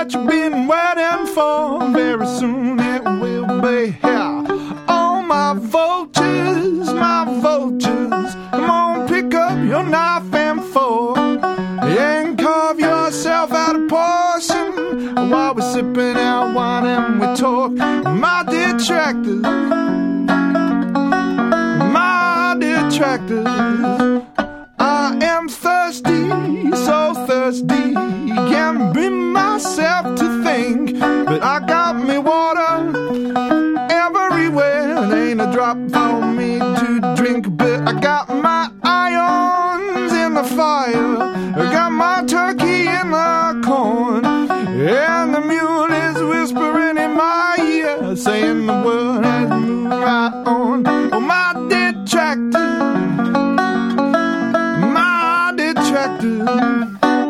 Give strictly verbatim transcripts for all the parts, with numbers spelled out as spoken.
what you've been waiting for. Very soon it will be here. Oh, my vultures, my vultures, come on, pick up your knife and fork and carve yourself out a portion while we're sipping our wine and we talk. My detractors, my detractors, I am thirsty, so thirsty, can't bring myself to think, but I got me water everywhere, there ain't a drop for me to drink, but I got my irons in the fire, I got my turkey in the corn, and the mule is whispering in my ear, saying the world has moved right on. Oh, my detractors, my detractors.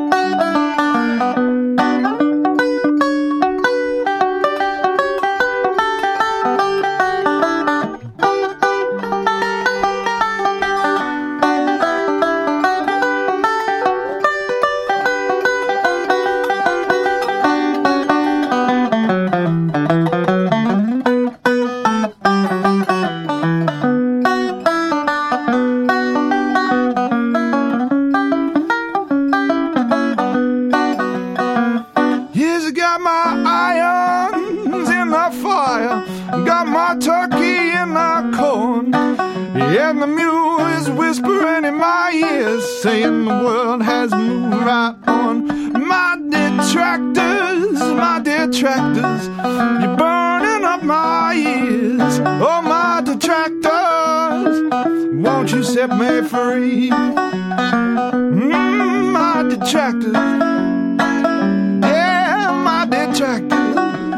And the mule is whispering in my ears, saying the world has moved right on. My detractors, my detractors, you're burning up my ears. Oh, my detractors, won't you set me free? Mm, my detractors, yeah, my detractors,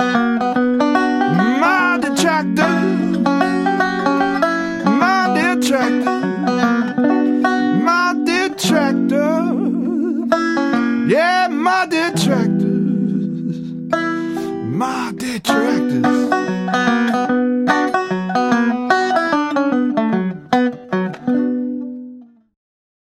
my detractors. My detractors, yeah, my detractors, my detractors.